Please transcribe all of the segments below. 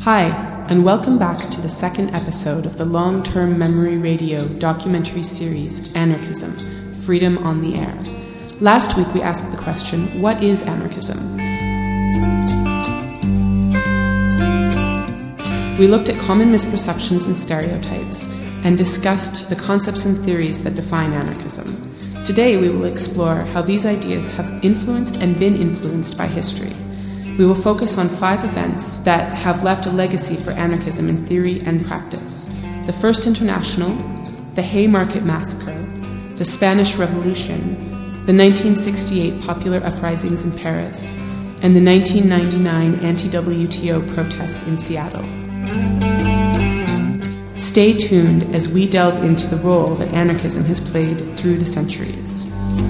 Hi, and welcome back to the second episode of the long-term memory radio documentary series Anarchism, Freedom on the Air. Last week we asked the question, what is anarchism? We looked at common misperceptions and stereotypes, and discussed the concepts and theories that define anarchism. Today we will explore how these ideas have influenced and been influenced by history. We will focus on 5 events that have left a legacy for anarchism in theory and practice. The First International, the Haymarket Massacre, the Spanish Revolution, the 1968 popular uprisings in Paris, and the 1999 anti-WTO protests in Seattle. Stay tuned as we delve into the role that anarchism has played through the centuries.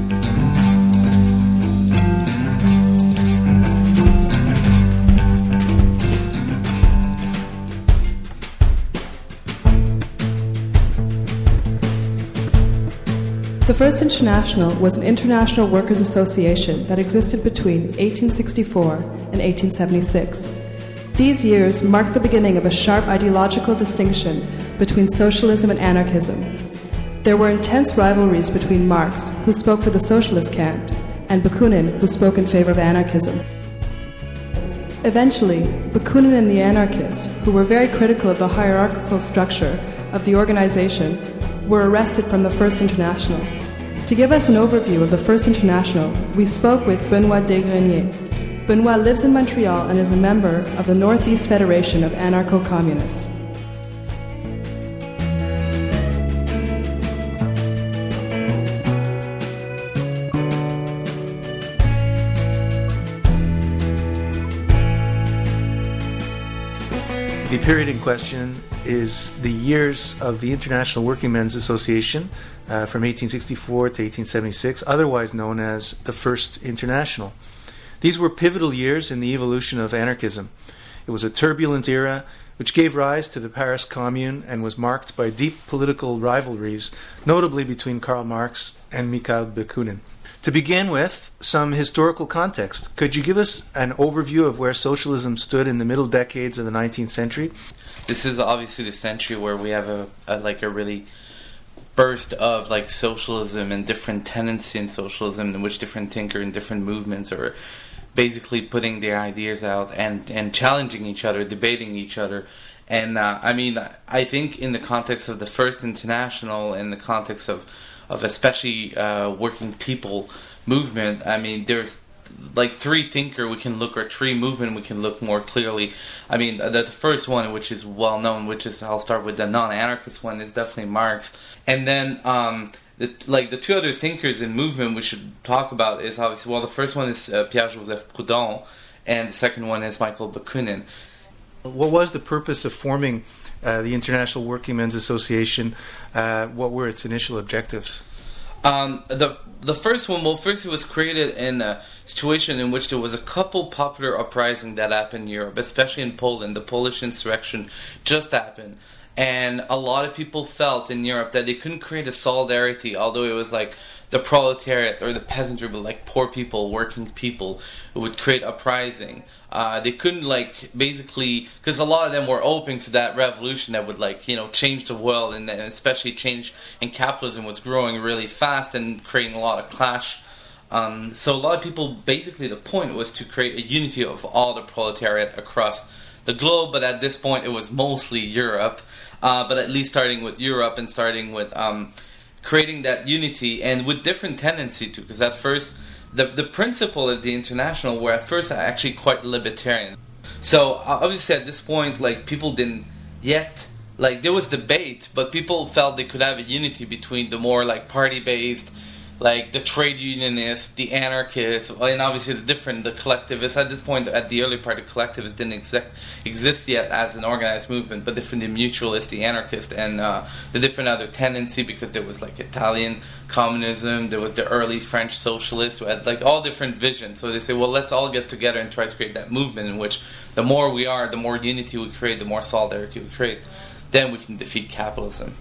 The First International was an international workers' association that existed between 1864 and 1876. These years marked the beginning of a sharp ideological distinction between socialism and anarchism. There were intense rivalries between Marx, who spoke for the socialist camp, and Bakunin, who spoke in favor of anarchism. Eventually, Bakunin and the anarchists, who were very critical of the hierarchical structure of the organization, were arrested from the First International. To give us an overview of the First International, we spoke with Benoit Desgreniers. Benoit lives in Montreal and is a member of the Northeast Federation of Anarcho-Communists. The period in question is the years of the International Working Men's Association from 1864 to 1876, otherwise known as the First International. These were pivotal years in the evolution of anarchism. It was a turbulent era which gave rise to the Paris Commune and was marked by deep political rivalries, notably between Karl Marx and Mikhail Bakunin. To begin with, some historical context. Could you give us an overview of where socialism stood in the middle decades of the 19th century? This is obviously the century where we have a really burst of socialism and different tendency in socialism in which different thinkers and different movements are basically putting their ideas out and challenging each other, debating each other. And I think in the context of the First International, in the context of especially working people movement, there's 3 thinker we can look, or 3 movement we can look more clearly. The first one, which is well known, which is, I'll start with the non-anarchist one, is definitely Marx. And then the 2 other thinkers in movement we should talk about is obviously, the first one is Pierre-Joseph Proudhon, and the second one is Michael Bakunin. What was the purpose of forming the International Working Men's Association? What were its initial objectives? The first one, first it was created in a situation in which there was a couple popular uprisings that happened in Europe, especially in Poland. The Polish insurrection just happened. And a lot of people felt in Europe that they couldn't create a solidarity, although it was the proletariat or the peasantry, but poor people, working people, who would create uprising. They couldn't basically, because a lot of them were hoping for that revolution that would change the world, and especially change, and capitalism was growing really fast and creating a lot of clash. So a lot of people, basically the point was to create a unity of all the proletariat across the globe, but at this point it was mostly Europe, but at least starting with Europe and starting with creating that unity, and with different tendency too, because at first the principle of the International were at first actually quite libertarian. So obviously at this point, people didn't yet, there was debate, but people felt they could have a unity between the more party-based, the trade unionists, the anarchists, and obviously the collectivists. At this point, at the early part, the collectivists didn't exist yet as an organized movement, but different, the mutualists, the anarchists, and the different other tendency, because there was Italian communism, there was the early French socialists who had all different visions. So they say, well, let's all get together and try to create that movement in which the more we are, the more unity we create, the more solidarity we create. Then we can defeat capitalism.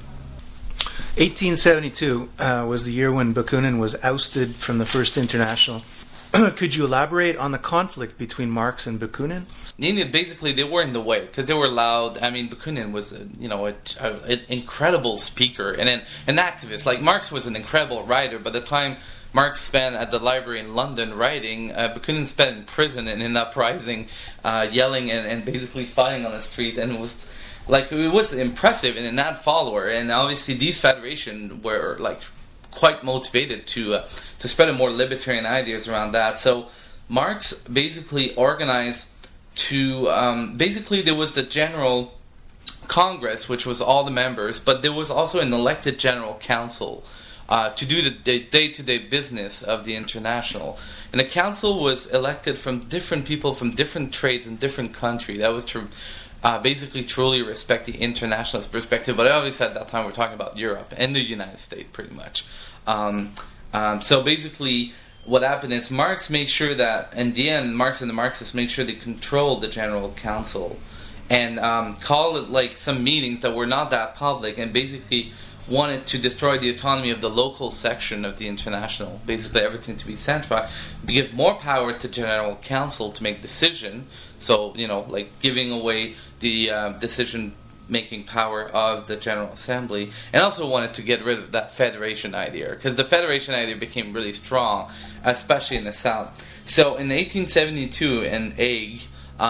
1872 was the year when Bakunin was ousted from the First International. Could you elaborate on the conflict between Marx and Bakunin? Basically, they were in the way because they were loud. I mean, Bakunin was, an incredible speaker and an activist. Like, Marx was an incredible writer. By the time Marx spent at the library in London writing, Bakunin spent in prison and in uprising, yelling and basically fighting on the street, and it was impressive and an ad follower. And obviously, these federations were quite motivated to spread a more libertarian ideas around that. So Marx basically organized to there was the General Congress, which was all the members, but there was also an elected General Council to do the day-to-day business of the International. And the council was elected from different people from different trades in different countries. That was to basically truly respect the internationalist perspective, but obviously at that time we're talking about Europe and the United States pretty much. So basically what happened is Marx made sure that in the end Marx and the Marxists made sure they controlled the General Council and called it some meetings that were not that public, and basically wanted to destroy the autonomy of the local section of the International, basically everything to be centralized, to give more power to General Council to make decision. So, giving away the decision-making power of the General Assembly, and also wanted to get rid of that federation idea, because the federation idea became really strong, especially in the South. So, in 1872, in Hague,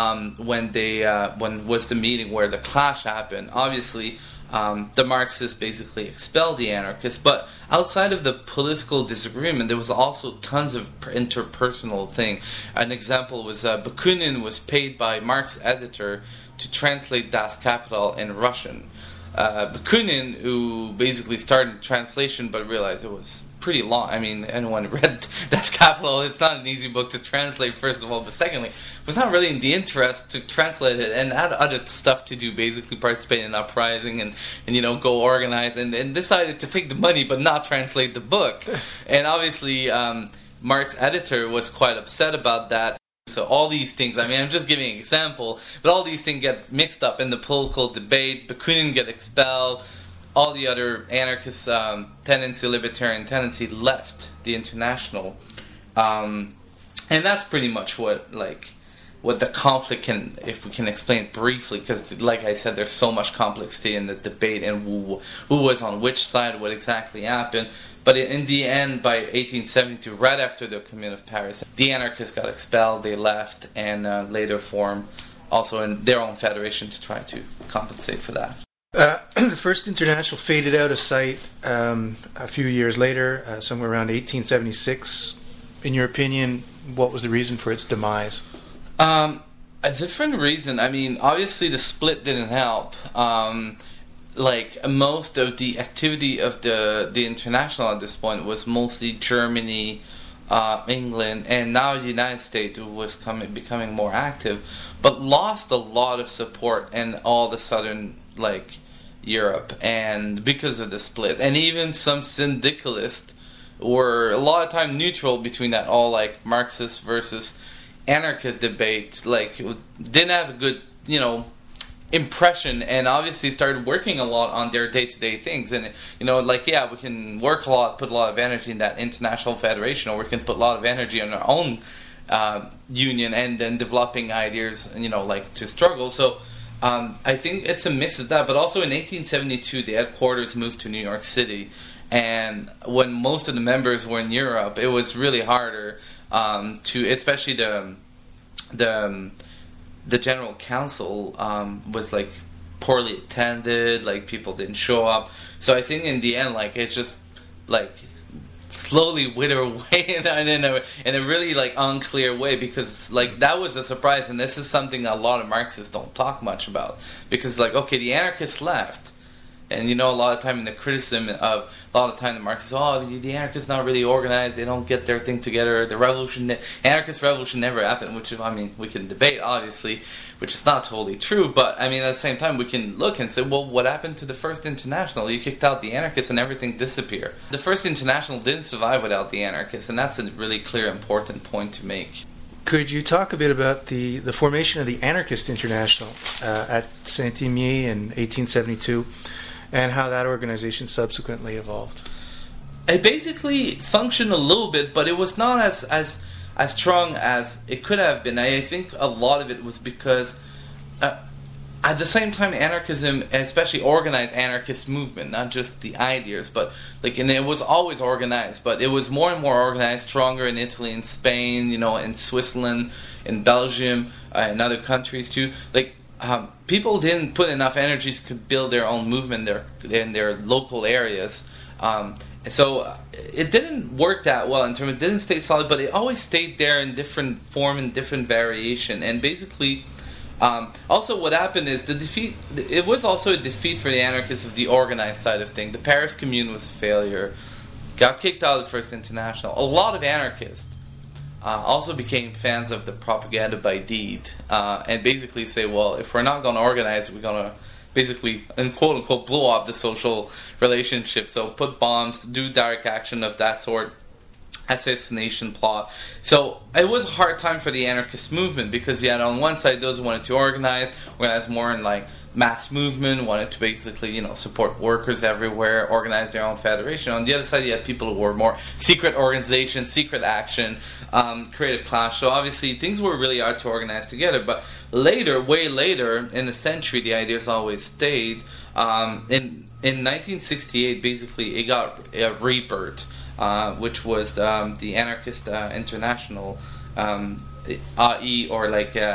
when was the meeting where the clash happened, obviously, the Marxists basically expelled the anarchists, but outside of the political disagreement, there was also tons of interpersonal thing. An example was Bakunin was paid by Marx editor to translate Das Kapital in Russian. Bakunin, who basically started translation but realized it was pretty long. I mean, anyone read Das Kapital, it's not an easy book to translate, first of all, but secondly, was not really in the interest to translate it and had other stuff to do, basically participate in uprising and go organize, and decided to take the money but not translate the book. And obviously, Marx's editor was quite upset about that. So all these things, I mean, I'm just giving an example, but all these things get mixed up in the political debate. Bakunin get expelled. All the other anarchist libertarian tendency left the International, and that's pretty much what the conflict can, if we can explain it briefly, because like I said, there's so much complexity in the debate and who was on which side, what exactly happened. But in the end, by 1872, right after the Commune of Paris, the anarchists got expelled, they left, and later formed also in their own federation to try to compensate for that. The First International faded out of sight a few years later, somewhere around 1876. In your opinion, what was the reason for its demise? A different reason. I mean, obviously the split didn't help. Most of the activity of the International at this point was mostly Germany, England, and now the United States was becoming more active, but lost a lot of support in all the southern Europe, and because of the split, and even some syndicalists were a lot of time neutral between that all Marxist versus anarchist debates, didn't have a good impression, and obviously started working a lot on their day-to-day things, and we can work a lot, put a lot of energy in that international federation, or we can put a lot of energy on our own union and then developing ideas, to struggle. So I think it's a mix of that, but also in 1872 the headquarters moved to New York City, and when most of the members were in Europe, it was really harder to, especially the General Council was poorly attended, people didn't show up. So I think in the end, it's just slowly wither away in a really unclear way, because that was a surprise, and this is something a lot of Marxists don't talk much about, because okay, the anarchists left, and a lot of time in the criticism of a lot of time the Marxists, the anarchists not really organized, they don't get their thing together, the anarchist revolution never happened, which we can debate obviously, which is not totally true, but at the same time we can look and say, well, what happened to the First International? You kicked out the anarchists and everything disappeared. The First International didn't survive without the anarchists, and that's a really clear, important point to make. Could you talk a bit about the formation of the Anarchist International at Saint-Imier in 1872, and how that organization subsequently evolved? It basically functioned a little bit, but it was not as as strong as it could have been. I think a lot of it was because at the same time, anarchism, especially organized anarchist movement, not just the ideas, but and it was always organized, but it was more and more organized, stronger in Italy and Spain, in Switzerland, in Belgium, and other countries too. People didn't put enough energy to build their own movement in their local areas. So it didn't work that well in terms of, it didn't stay solid, but it always stayed there in different form and different variation. And basically, also what happened is it was also a defeat for the anarchists of the organized side of things. The Paris Commune was a failure, got kicked out of the First International. A lot of anarchists also became fans of the propaganda by deed, and basically say, well, if we're not going to organize, we're going to basically, and quote unquote, blow up the social relationship. So put bombs, do direct action of that sort, assassination plot. So it was a hard time for the anarchist movement, because you had on one side those who wanted to organize more in mass movement, wanted to basically support workers everywhere, organize their own federation. On the other side, you had people who were more secret organization, secret action, create a clash. So obviously things were really hard to organize together. But way later in the century, the ideas always stayed. In 1968, basically it got a rebirth, which was the Anarchist International, AE, or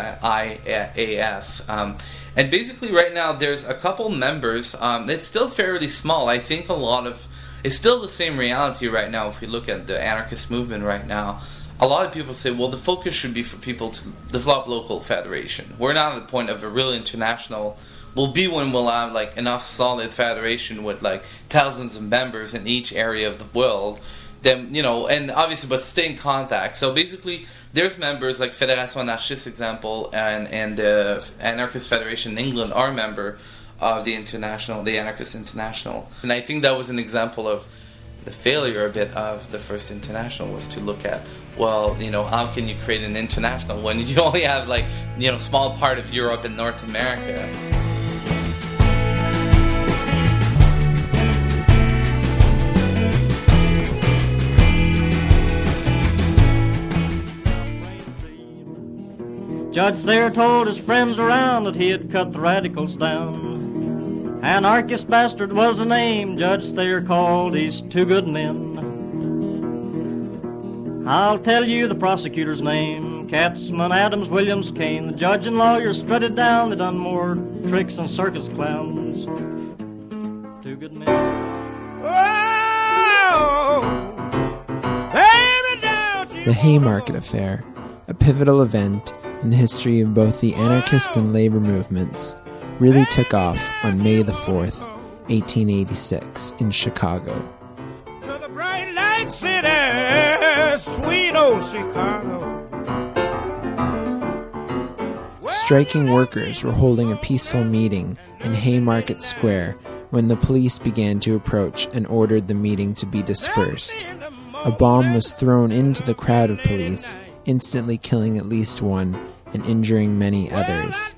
IAF. And basically right now there's a couple members. It's still fairly small. I think it's still the same reality right now. If we look at the anarchist movement right now, a lot of people say, well, the focus should be for people to develop local federation. We're not at the point of a real international. Will be when we'll have enough solid federation with thousands of members in each area of the world. Then and obviously, but stay in contact. So basically, there's members like Fédération Anarchiste, example, and the Anarchist Federation in England are member of the Anarchist International. And I think that was an example of the failure a bit of the First International, was to look at, well, how can you create an international when you only have small part of Europe and North America. Judge Thayer told his friends around that he had cut the radicals down. Anarchist bastard was the name Judge Thayer called these two good men. I'll tell you the prosecutor's name: Katzman, Adams, Williams, Kane. The judge and lawyer strutted down. They done more tricks than circus clowns. Two good men. Oh, baby, don't you The Haymarket Affair, a pivotal event in the history of both the anarchist and labor movements, really took off on May the 4th, 1886, in Chicago. To the bright light city, sweet old Chicago. Striking workers were holding a peaceful meeting in Haymarket Square when the police began to approach and ordered the meeting to be dispersed. A bomb was thrown into the crowd of police, instantly killing at least one and injuring many others.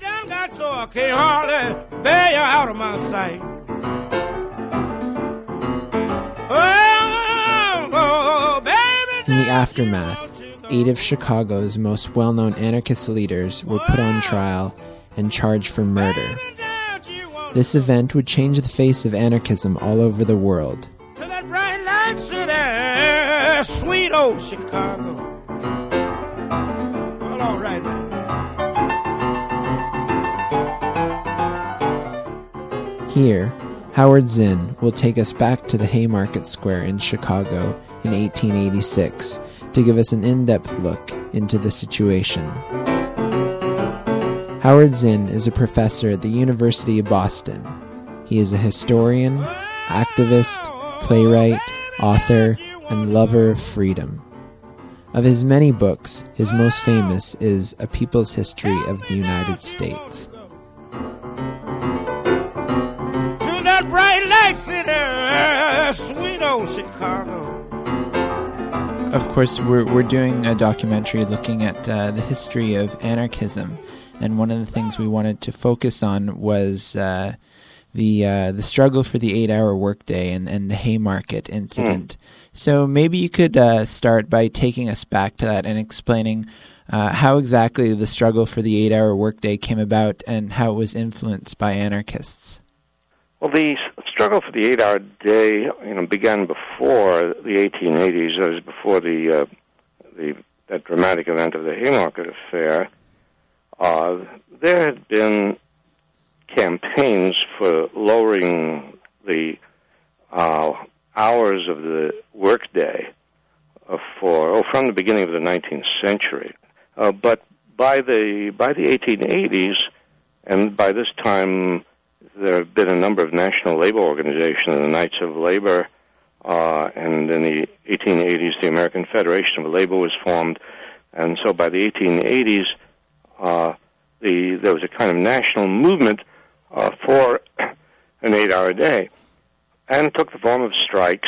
In the aftermath, 8 of Chicago's most well-known anarchist leaders were put on trial and charged for murder. This event would change the face of anarchism all over the world. To that bright light city, sweet old Chicago. Well, all right, man. Here, Howard Zinn will take us back to the Haymarket Square in Chicago in 1886 to give us an in-depth look into the situation. Howard Zinn is a professor at the University of Boston. He is a historian, activist, playwright, author, and lover of freedom. Of his many books, his most famous is A People's History of the United States. Bright light city, sweet old Chicago. Of course, we're doing a documentary looking at the history of anarchism, and one of the things we wanted to focus on was the struggle for the 8-hour workday and the Haymarket incident. So maybe you could start by taking us back to that and explaining how exactly the struggle for the 8-hour workday came about and how it was influenced by anarchists. Well, the struggle for the 8-hour day, began before the 1880s. That was before that dramatic event of the Haymarket Affair. There had been campaigns for lowering the hours of the workday from the beginning of the 19th century. But by the 1880s, and by this time, there have been a number of national labor organizations, the Knights of Labor, and in the 1880s, the American Federation of Labor was formed. And so by the 1880s, there was a kind of national movement for an 8-hour day, and took the form of strikes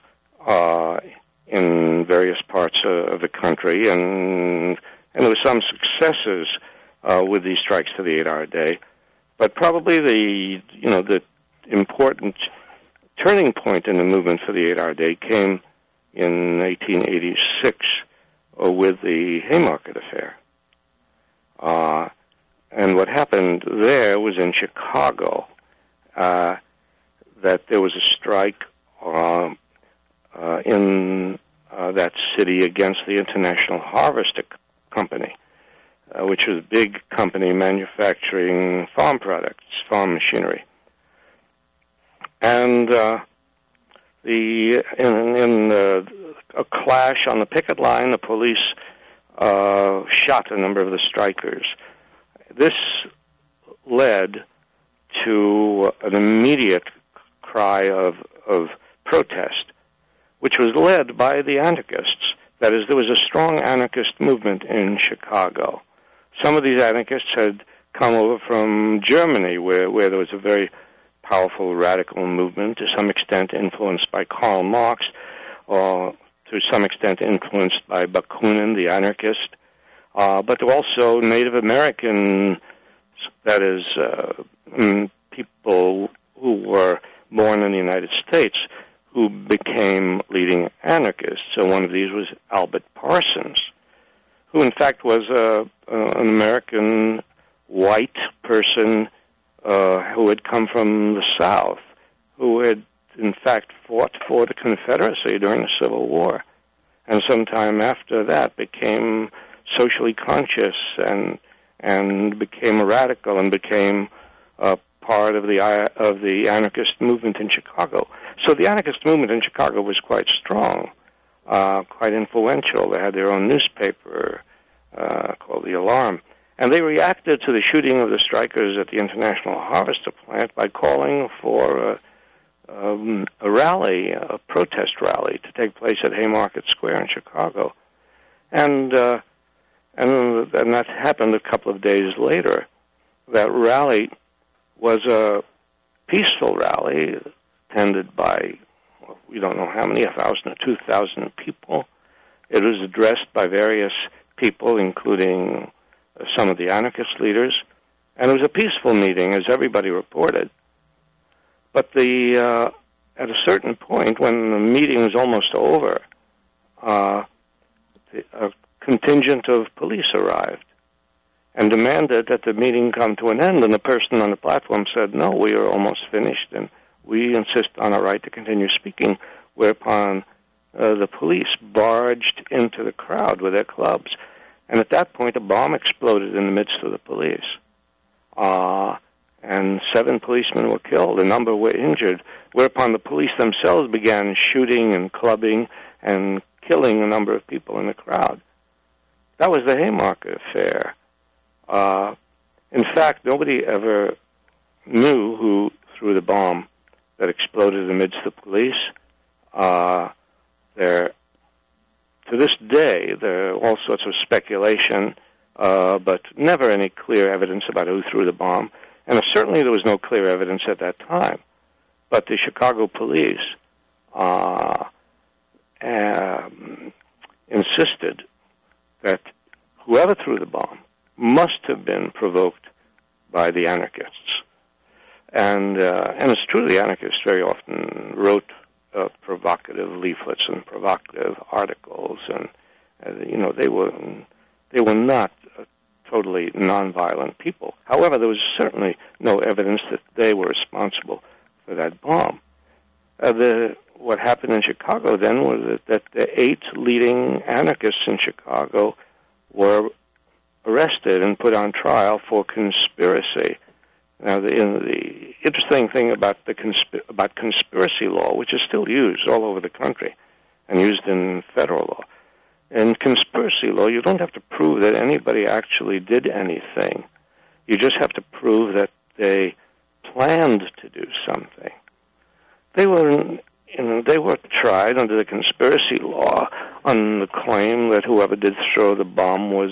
in various parts of the country, and there were some successes with these strikes for the 8-hour day. But probably the important turning point in the movement for the 8-hour day came in 1886 with the Haymarket Affair. And what happened there was in Chicago, that there was a strike in that city against the International Harvester Company, which was a big company manufacturing farm products, farm machinery. And in a clash on the picket line, the police shot a number of the strikers. This led to an immediate cry of protest, which was led by the anarchists. That is, there was a strong anarchist movement in Chicago. Some of these anarchists had come over from Germany, where there was a very powerful radical movement, to some extent influenced by Karl Marx, or to some extent influenced by Bakunin, the anarchist. But there were also Native American, that is, people who were born in the United States, who became leading anarchists. So one of these was Albert Parsons, who in fact was an American white person who had come from the South, who had in fact fought for the Confederacy during the Civil War, and sometime after that became socially conscious and became a radical and became part of the anarchist movement in Chicago. So the anarchist movement in Chicago was quite strong, quite influential. They had their own newspaper called The Alarm. And they reacted to the shooting of the strikers at the International Harvester plant by calling for a rally, a protest rally, to take place at Haymarket Square in Chicago. And that happened a couple of days later. That rally was a peaceful rally attended by, we don't know how many, 1,000 or 2,000 people. It was addressed by various people, including some of the anarchist leaders, and it was a peaceful meeting, as everybody reported. But at a certain point, when the meeting was almost over, a contingent of police arrived and demanded that the meeting come to an end, and the person on the platform said, "No, we are almost finished, and we insist on our right to continue speaking," whereupon the police barged into the crowd with their clubs. And at that point, a bomb exploded in the midst of the police. And 7 policemen were killed, a number were injured, whereupon the police themselves began shooting and clubbing and killing a number of people in the crowd. That was the Haymarket Affair. In fact, nobody ever knew who threw the bomb that exploded amidst the police. To this day, there are all sorts of speculation, but never any clear evidence about who threw the bomb. And certainly there was no clear evidence at that time. But the Chicago police insisted that whoever threw the bomb must have been provoked by the anarchists. And the anarchists very often wrote provocative leaflets and provocative articles, and they were not totally nonviolent people. However, there was certainly no evidence that they were responsible for that bomb. What happened in Chicago then was that the 8 leading anarchists in Chicago were arrested and put on trial for conspiracy. Now, the interesting thing about conspiracy law, which is still used all over the country and used in federal law, in conspiracy law, you don't have to prove that anybody actually did anything. You just have to prove that they planned to do something. They were tried under the conspiracy law on the claim that whoever did throw the bomb was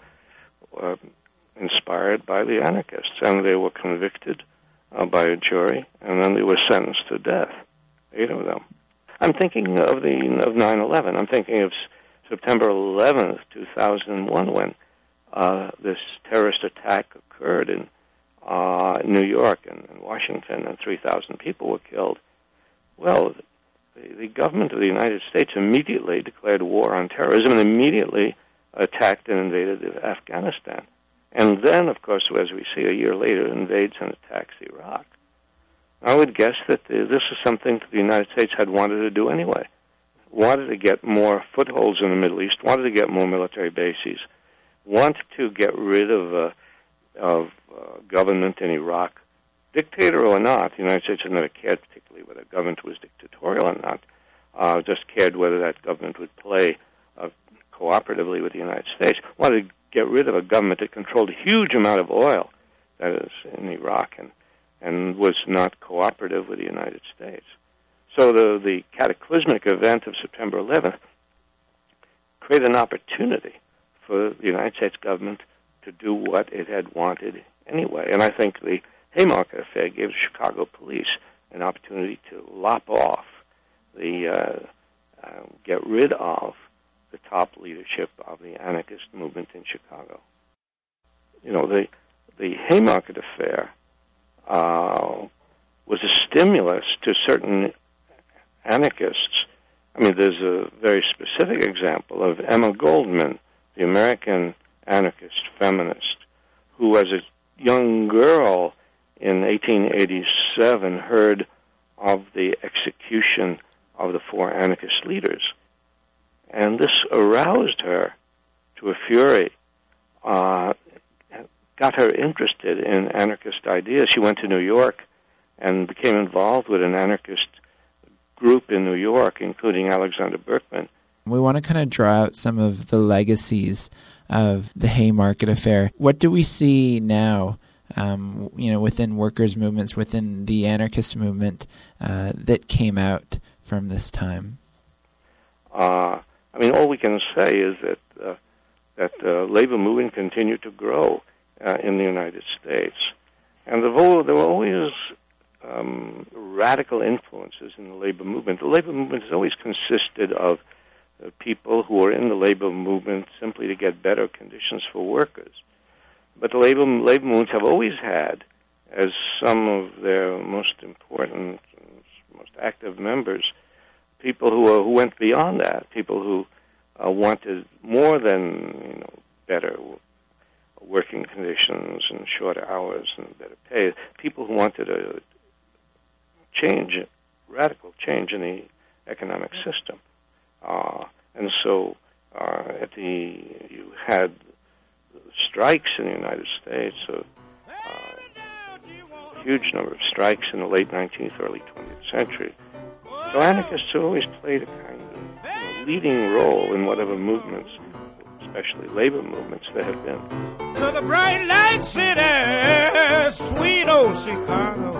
inspired by the anarchists, and they were convicted by a jury, and then they were sentenced to death, 8 of them. I'm thinking of 9/11. I'm thinking of September 11th, 2001, when this terrorist attack occurred in New York and Washington, and 3,000 people were killed. Well, the government of the United States immediately declared war on terrorism and immediately attacked and invaded Afghanistan. And then, of course, as we see a year later, invades and attacks Iraq. I would guess that this is something that the United States had wanted to do anyway. Wanted to get more footholds in the Middle East, wanted to get more military bases, wanted to get rid of government in Iraq. Dictator or not, the United States had never cared particularly whether government was dictatorial or not, just cared whether that government would play cooperatively with the United States. Wanted to get rid of a government that controlled a huge amount of oil, that is, in Iraq, and was not cooperative with the United States. So the cataclysmic event of September 11th created an opportunity for the United States government to do what it had wanted anyway. And I think the Haymarket Affair gave the Chicago police an opportunity to lop off get rid of the top leadership of the anarchist movement in Chicago. The Haymarket Affair was a stimulus to certain anarchists. I mean, there's a very specific example of Emma Goldman, the American anarchist feminist, who as a young girl in 1887 heard of the execution of the 4 anarchist leaders. And this aroused her to a fury, got her interested in anarchist ideas. She went to New York and became involved with an anarchist group in New York, including Alexander Berkman. We want to kind of draw out some of the legacies of the Haymarket Affair. What do we see now, within workers' movements, within the anarchist movement that came out from this time? All we can say is that the labor movement continued to grow in the United States. And there were always radical influences in the labor movement. The labor movement has always consisted of people who were in the labor movement simply to get better conditions for workers. But the labor movements have always had, as some of their most important, most active members, people who went beyond that, people who wanted more than better working conditions and shorter hours and better pay. People who wanted a radical change in the economic system. And so you had strikes in the United States, a huge number of strikes in the late 19th, early 20th century. So anarchists have always played a kind of leading role in whatever movements, especially labor movements, there have been. To the bright light city, sweet old Chicago.